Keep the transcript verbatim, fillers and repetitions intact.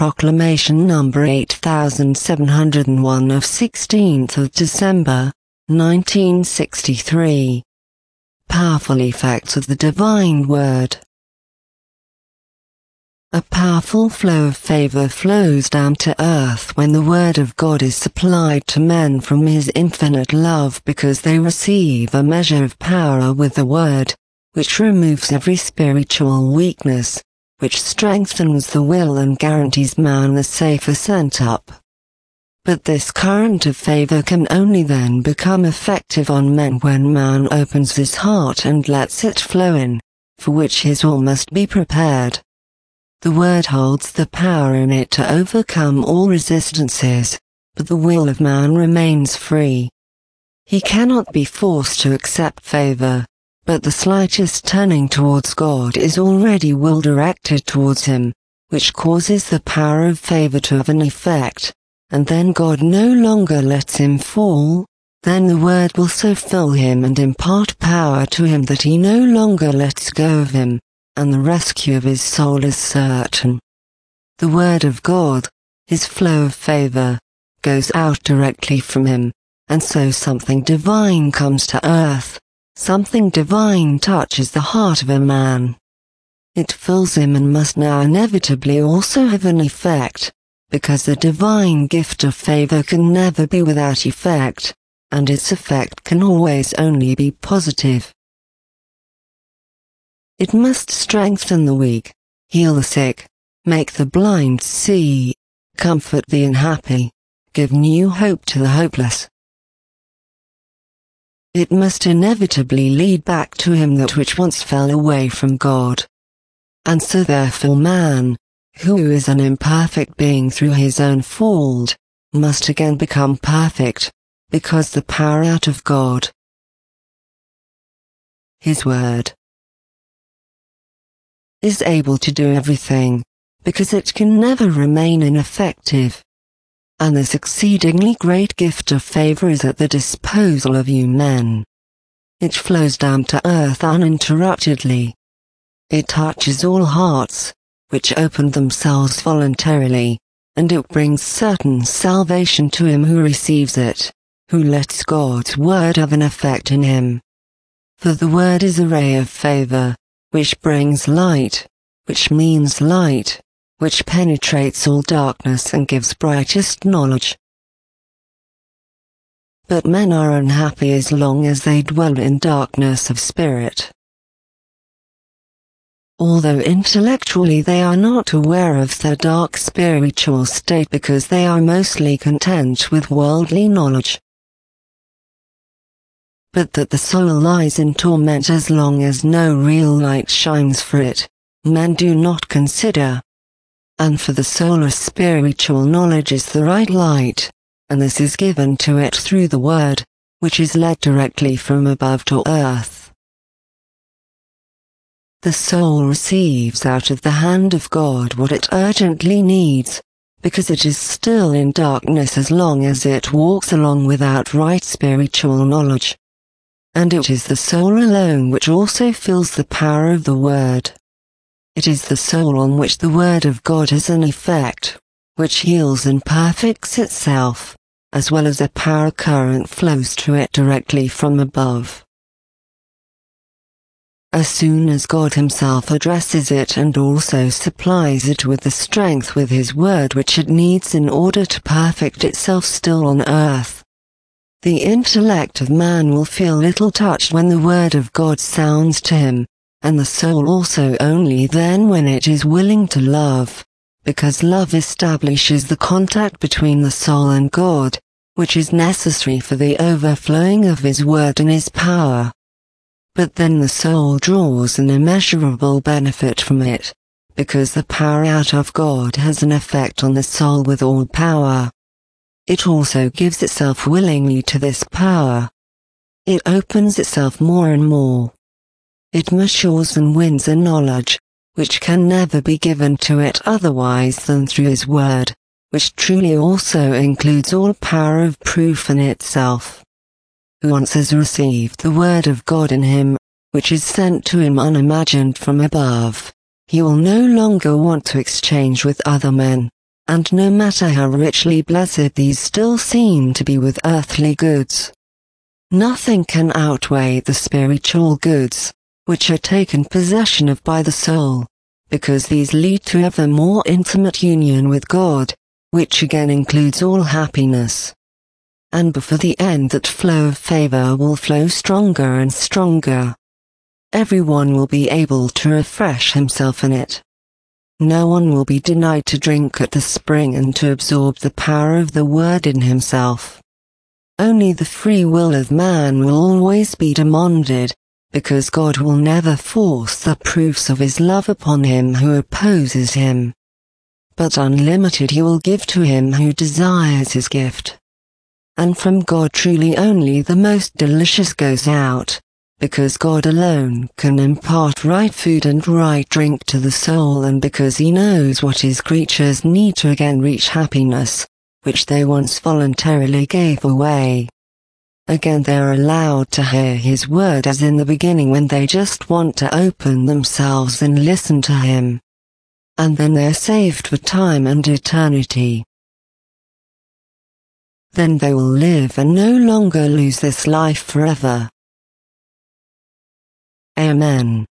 Proclamation number eight thousand seven hundred one of sixteenth of December, nineteen sixty-three. Powerful effects of the Divine Word. A powerful flow of favor flows down to earth when the Word of God is supplied to men from His infinite love, because they receive a measure of power with the Word, which removes every spiritual weakness, which strengthens the will and guarantees man a safe ascent up. But this current of favor can only then become effective on men when man opens his heart and lets it flow in, for which his will must be prepared. The Word holds the power in it to overcome all resistances, but the will of man remains free. He cannot be forced to accept favor, but the slightest turning towards God is already will directed towards Him, which causes the power of favor to have an effect, and then God no longer lets him fall. Then the Word will so fill him and impart power to him that he no longer lets go of him, and the rescue of his soul is certain. The Word of God, His flow of favor, goes out directly from him, and so something divine comes to earth. Something divine touches the heart of a man. It fills him and must now inevitably also have an effect, because the divine gift of favor can never be without effect, and its effect can always only be positive. It must strengthen the weak, heal the sick, make the blind see, comfort the unhappy, give new hope to the hopeless. It must inevitably lead back to him that which once fell away from God. And so therefore man, who is an imperfect being through his own fault, must again become perfect, because the power out of God, His Word, is able to do everything, because it can never remain ineffective. And this exceedingly great gift of favor is at the disposal of you men. It flows down to earth uninterruptedly. It touches all hearts, which open themselves voluntarily, and it brings certain salvation to him who receives it, who lets God's Word have an effect in him. For the Word is a ray of favor, which brings light, which means light, which penetrates all darkness and gives brightest knowledge. But men are unhappy as long as they dwell in darkness of spirit. Although intellectually they are not aware of their dark spiritual state because they are mostly content with worldly knowledge. But that the soul lies in torment as long as no real light shines for it, men do not consider. And for the soul a spiritual knowledge is the right light, and this is given to it through the Word, which is led directly from above to earth. The soul receives out of the hand of God what it urgently needs, because it is still in darkness as long as it walks along without right spiritual knowledge. And it is the soul alone which also feels the power of the Word. It is the soul on which the Word of God has an effect, which heals and perfects itself, as well as a power current flows to it directly from above. As soon as God Himself addresses it and also supplies it with the strength with His Word which it needs in order to perfect itself still on earth, the intellect of man will feel little touched when the Word of God sounds to him, and the soul also only then when it is willing to love, because love establishes the contact between the soul and God, which is necessary for the overflowing of His Word and His power. But then the soul draws an immeasurable benefit from it, because the power out of God has an effect on the soul with all power. It also gives itself willingly to this power. It opens itself more and more. It matures and wins a knowledge, which can never be given to it otherwise than through His Word, which truly also includes all power of proof in itself. Who once has received the Word of God in him, which is sent to him unimagined from above, he will no longer want to exchange with other men, and no matter how richly blessed these still seem to be with earthly goods, nothing can outweigh the spiritual goods, which are taken possession of by the soul, because these lead to ever more intimate union with God, which again includes all happiness. And before the end that flow of favor will flow stronger and stronger. Everyone will be able to refresh himself in it. No one will be denied to drink at the spring and to absorb the power of the word in himself. Only the free will of man will always be demanded, because God will never force the proofs of his love upon him who opposes him. But unlimited he will give to him who desires his gift. And from God truly only the most delicious goes out, because God alone can impart right food and right drink to the soul, and because he knows what his creatures need to again reach happiness, which they once voluntarily gave away. Again they are allowed to hear his word as in the beginning when they just want to open themselves and listen to him. And then they are saved for time and eternity. Then they will live and no longer lose this life forever. Amen.